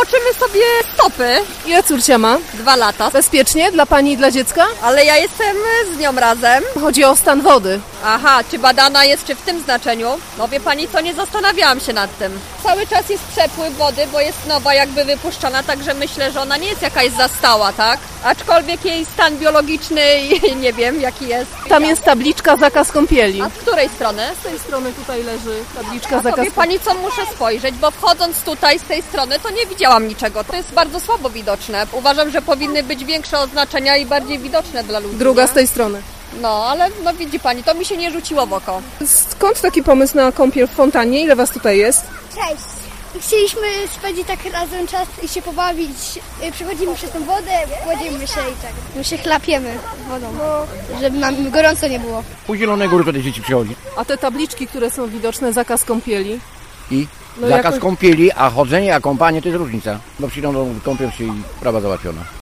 moczymy sobie stopy. Ile córcia ma? 2 lata. Bezpiecznie dla pani i dla dziecka? Ale ja jestem z nią razem. Chodzi o stan wody. Aha, czy badana jest, czy w tym znaczeniu? No wie pani, to nie zastanawiałam się nad tym. Cały czas jest przepływ wody, bo jest nowa jakby wypuszczana, także myślę, że ona nie jest jakaś zastała, tak? Aczkolwiek jej stan biologiczny nie wiem jaki jest. Tam jest tabliczka zakaz kąpieli. A z której strony? Z tej strony tutaj leży tabliczka A to zakaz wie pani co, muszę spojrzeć, bo wchodząc tutaj z tej strony to nie widziałam niczego. To jest bardzo słabo widoczne. Uważam, że powinny być większe oznaczenia i bardziej widoczne dla ludzi. Druga nie? z tej strony. No, ale no widzi pani, to mi się nie rzuciło w oko. Skąd taki pomysł na kąpiel w fontannie? Ile was tutaj jest? Cześć! Chcieliśmy spędzić tak razem czas i się pobawić. Przechodzimy przez tą wodę, kładziemy się i tak. My się chlapiemy wodą, żeby nam gorąco nie było. U Zielonej Góry tutaj dzieci przychodzi. A te tabliczki, które są widoczne, zakaz kąpieli? I No zakaz jakoś- kąpieli, a chodzenie, a kąpanie to jest różnica. Bo przyjdą do kąpiel się i sprawa załatwiona.